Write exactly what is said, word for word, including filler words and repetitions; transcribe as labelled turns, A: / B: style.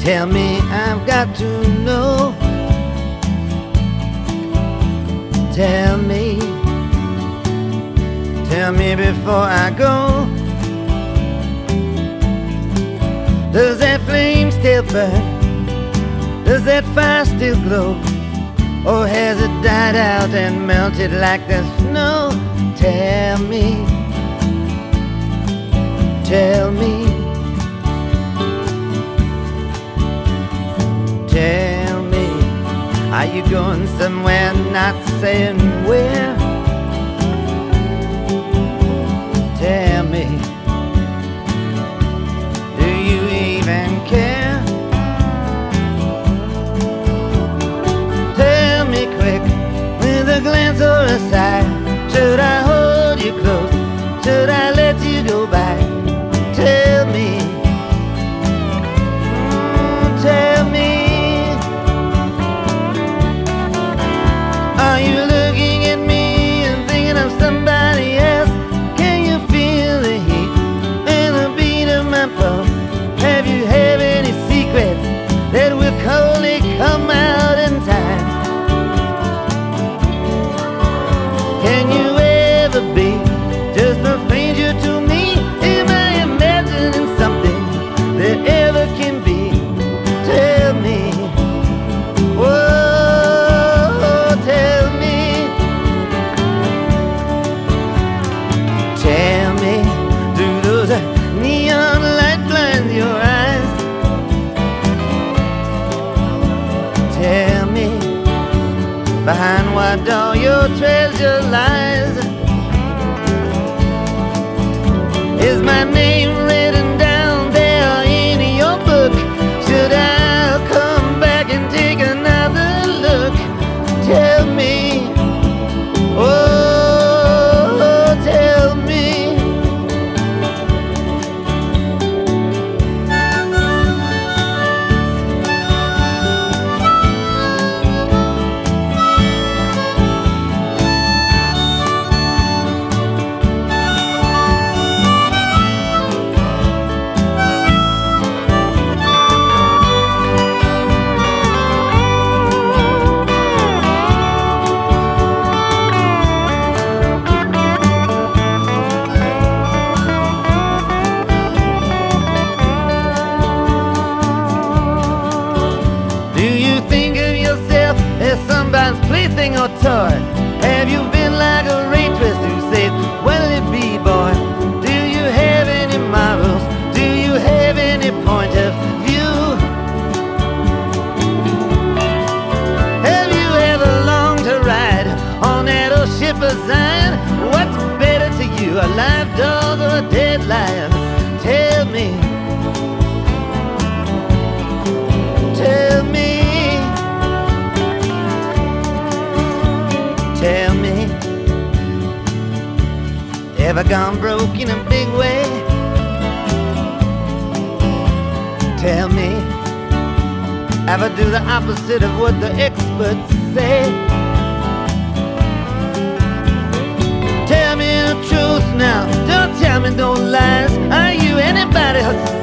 A: Tell me, I've got to know. Tell me, tell me before I go. Does that flame still burn? Does that fire still glow? Or has it died out and melted like the snow? Tell me, tell me, tell me, are you going somewhere, not saying where? Tell me, do you even care? Tell me quick, with a glance or a sigh, should I hold you close? Should I let you go by? Tell me, mm, tell me, are you looking at me and thinking of somebody else? Can you feel the heat and the beat of my pulse? Have you have any secrets that will only come out in time? Can you ever be just a stranger to me? Am I imagining something that ever can be? Tell me, whoa, tell me, tell me, do those neon lights blind your eyes? Tell me, behind what all your treasure lies? Is my name written down there in your book? Should I come back and take another look? Tell me, oh, tell me. Somebody's plaything or toy? Have you been like a waitress who says, what'll it be, boy? Do you have any morals? Do you have any point of view? Have you ever longed to ride on that old ship of Zion? What's better to you, a live dog or a dead lion? Tell me, tell me, tell me, ever gone broke in a big way? Tell me, ever do the opposite of what the experts say? Tell me the truth now, don't tell me no lies. Are you anybody